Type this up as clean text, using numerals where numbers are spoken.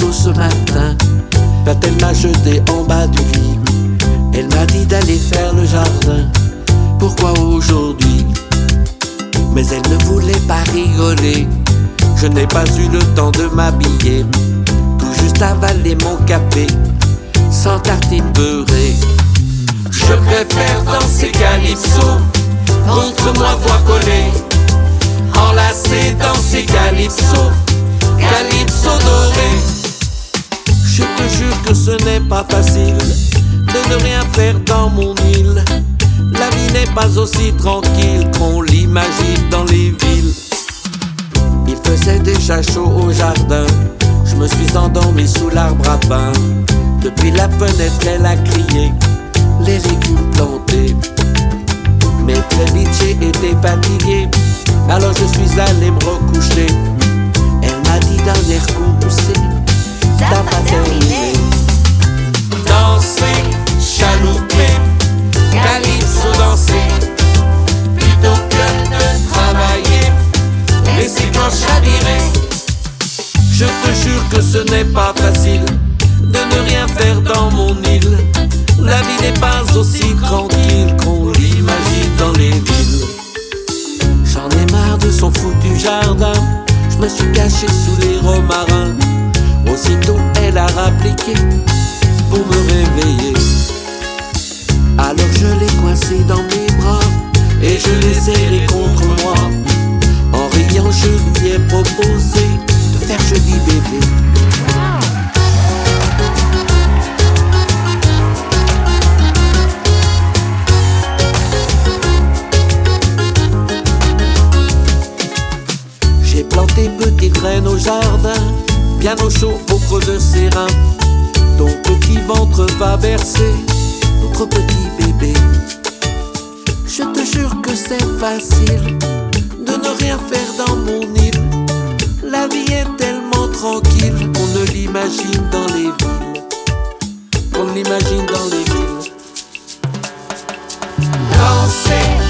tôt ce matin, quand elle m'a jeté en bas du lit. Elle m'a dit d'aller faire le jardin. Pourquoi aujourd'hui? Mais elle ne voulait pas rigoler. Je n'ai pas eu le temps de m'habiller, tout juste avaler mon café, sans tartine beurrée. Je préfère danser calypso, contre moi voix collée, enlacé dans ces calypso, calypso doré. Je te jure que ce n'est pas facile de ne rien faire dans mon île. La vie n'est pas aussi tranquille qu'on l'imagine dans les villes. Il faisait déjà chaud au jardin, je me suis endormi sous l'arbre à pain. Depuis la fenêtre elle a crié, les légumes plantés. Mais très vite j'ai été fatigué, alors je suis allé me recoucher. Elle m'a dit d'un air courroucé, t'as pas terminé. Danser, chalouper, calypso danser, plutôt que de travailler, laisser planche à virer. Je te jure que ce n'est pas facile de ne rien faire dans mon île. La vie n'est pas aussi tranquille qu'on l'imagine dans les villes. J'en ai marre de son foutu jardin, je me suis caché sous les romarins. Aussitôt elle a rappliqué pour me réveiller. Alors je l'ai coincé dans mes bras et je l'ai serré contre moi. En riant je lui ai proposé de faire joli bébé. J'ai planté petites graines au jardin, bien au chaud au creux de ses reins. Ton petit ventre va bercer notre petit bébé. Je te jure que c'est facile de ne rien faire dans mon île. La vie est tellement tranquille qu'on ne l'imagine dans les villes, qu'on l'imagine dans les villes. Danser,